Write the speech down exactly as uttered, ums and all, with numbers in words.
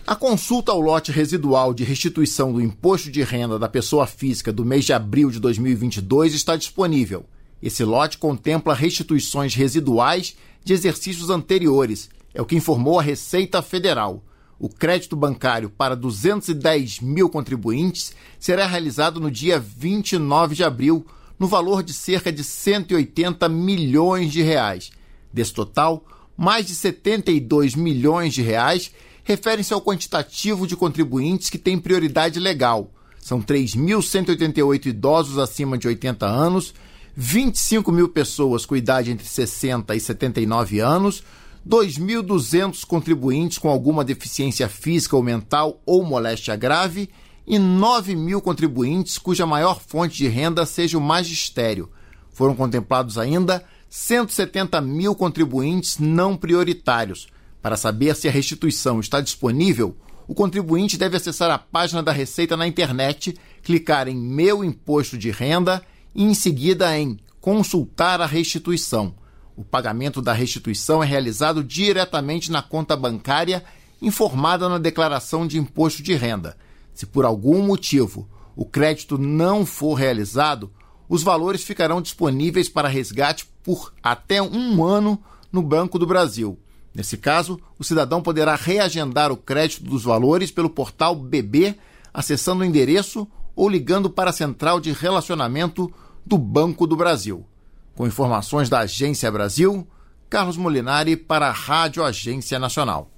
A consulta ao lote residual de restituição do imposto de renda da pessoa física do mês de abril de dois mil e vinte e dois está disponível. Esse lote contempla restituições residuais de exercícios anteriores, é o que informou a Receita Federal. O crédito bancário para duzentos e dez mil contribuintes será realizado no dia vinte e nove de abril, no valor de cerca de cento e oitenta milhões de reais. Desse total, mais de setenta e dois milhões de reais referem-se ao quantitativo de contribuintes que têm prioridade legal. São três mil cento e oitenta e oito idosos acima de oitenta anos, vinte e cinco mil pessoas com idade entre sessenta e setenta e nove anos, dois mil e duzentos contribuintes com alguma deficiência física ou mental ou moléstia grave e nove mil contribuintes cuja maior fonte de renda seja o magistério. Foram contemplados ainda cento e setenta mil contribuintes não prioritários. Para saber se a restituição está disponível, o contribuinte deve acessar a página da Receita na internet, clicar em Meu Imposto de Renda e, em seguida, em Consultar a Restituição. O pagamento da restituição é realizado diretamente na conta bancária informada na declaração de imposto de renda. Se por algum motivo o crédito não for realizado, os valores ficarão disponíveis para resgate por até um ano no Banco do Brasil. Nesse caso, o cidadão poderá reagendar o crédito dos valores pelo portal B B, acessando o endereço ou ligando para a Central de Relacionamento do Banco do Brasil. Com informações da Agência Brasil, Carlos Molinari para a Rádio Agência Nacional.